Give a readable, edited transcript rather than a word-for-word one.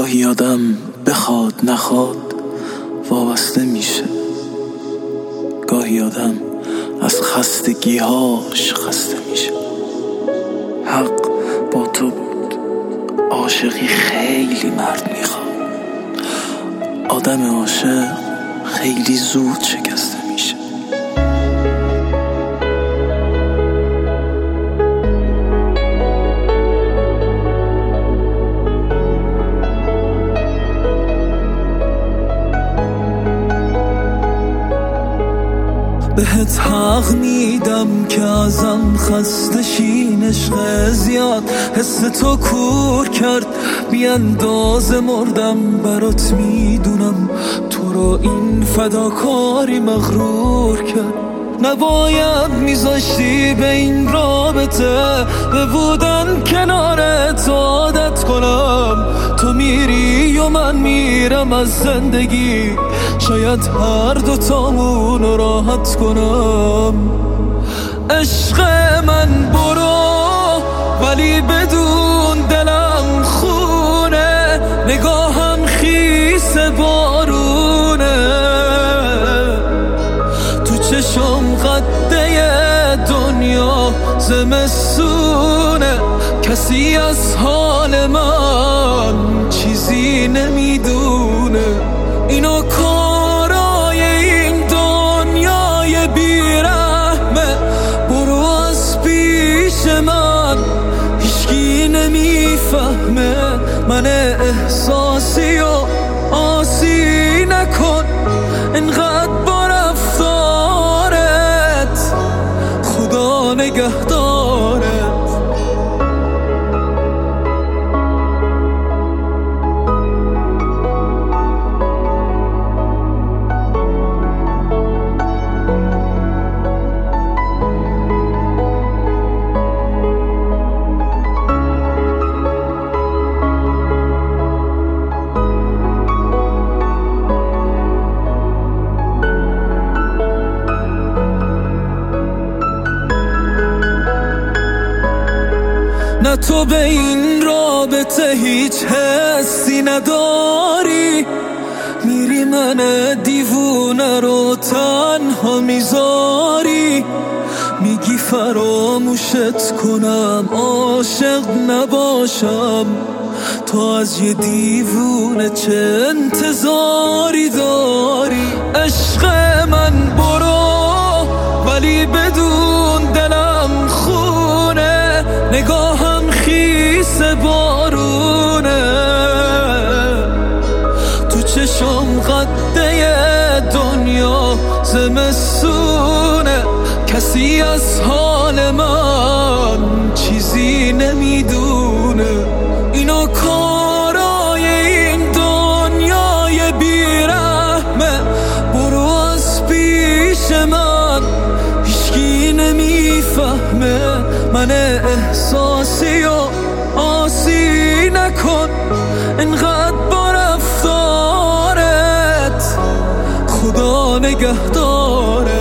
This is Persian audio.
گاهی آدم بخواد نخواد وابسته میشه، گاهی آدم از خستگیهاش خسته میشه. حق با تو بود، عاشقی خیلی مرد میخواد، آدم عاشق خیلی زود شکسته میشه. بهت حق میدم که ازم خسته شین، عشق زیاد حس تو کور کرد، بی اندازه مردم برات، میدونم تو رو این فداکاری مغرور کرد. نباید میذاشتی به این رابطه به بودن کنارت عادت کنم. تو میری و من میرم از زندگی، شاید هر دوتامون رو راحت کنم. عشق من برو ولی بدون دلم خونه، نگاهم خیس بارونه، تو چشم قده دنیا زمستونه، کسی از حال من چیزی نمیدونه. اینو کارای این دنیای بیرحمه، برو از پیش من، هیچکی نمیفهمه. من احساسی و آسی نکن اینقدر با رفتارت، خدا نگهدارت. نه تو به این رابطه هیچ حسی نداری، میری من دیوونه رو تنها میذاری، میگی فراموشت کنم عاشق نباشم. تو از یه دیوونه چه انتظاری داری؟ عشق من برو ولی بدون دلم خونه، نگاهم خیس بارونه، تو چشم قده دنیا زمستونه، کسی از حال من چیزی نمیدونه. اینو کارای این دنیای بیرحمه، برو از پیش من، هیچکی نمیفهمه. من احساسی و آسی نکن اینقدر با رفتارت، خدا نگهدارت.